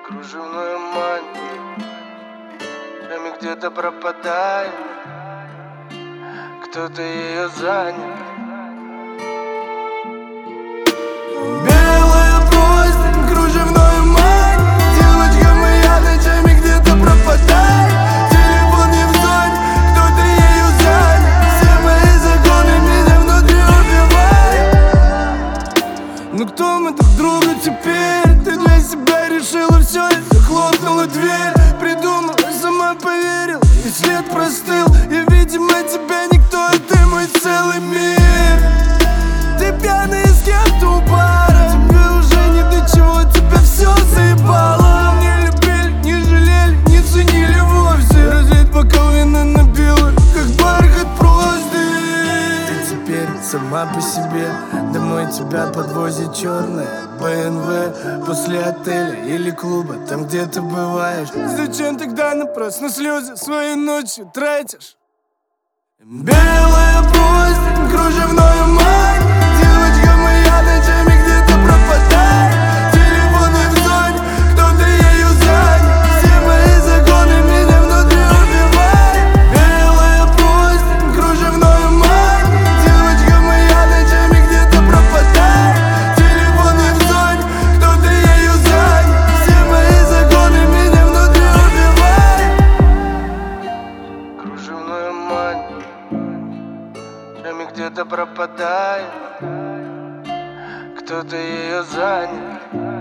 Кружевную мантию, время где-то пропадает, кто-то ее занял. Белая простынь, кружевную мантию, девочка моя ночами где-то пропадает. Телефон не в зоне, кто-то ею занят. Все мои законы меня внутри убивают. Ну кто мы друг другу теперь? Ты для себя решила все и захлопнула дверь. Придумала, сама поверила, и след простыл. И видимо тебя никто, а ты мой целый мир. Ты пьяный с кем-то у бара, тебе уже ни до чего, тебя все заебало. Не любили, не жалели, не ценили вовсе. Разлить бокал вина набила, как бархат простынь. Ты теперь сама по себе, домой тебя подвозит черная БМВ. После отеля или клуба, там где ты бываешь. Зачем тогда напрасно слезы свои ночью тратишь? Белая простынь, кружевную мантию, девочка моя ночами где-то пропадает. Телефон не в зоне, кто-то ею занят. Все мои законы меня внутри убивают. Белая простынь, кружевную мантию, девочка моя ночами где-то пропадает. Телефон не в зоне, кто-то ею занят. Все мои законы меня внутри убивают. Кружевную мантию, время где-то пропадает, кто-то ее занял.